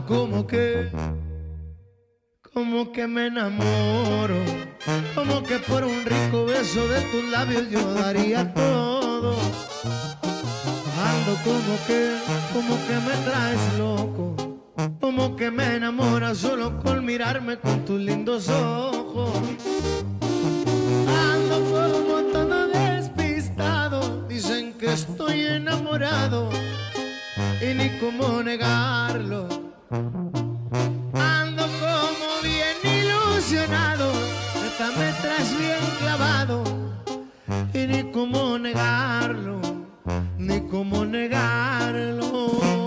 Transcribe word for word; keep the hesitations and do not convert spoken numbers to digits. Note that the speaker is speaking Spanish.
como que, como que me enamoro, como que por un rico beso de tus labios yo daría todo. Ando como que, como que me traes loco, como que me enamoras solo con mirarme con tus lindos ojos. Ando como todo despistado, dicen que estoy enamorado y ni cómo negarlo. Ando como bien ilusionado, esta me traes bien clavado y ni cómo negarlo, ni cómo negarlo.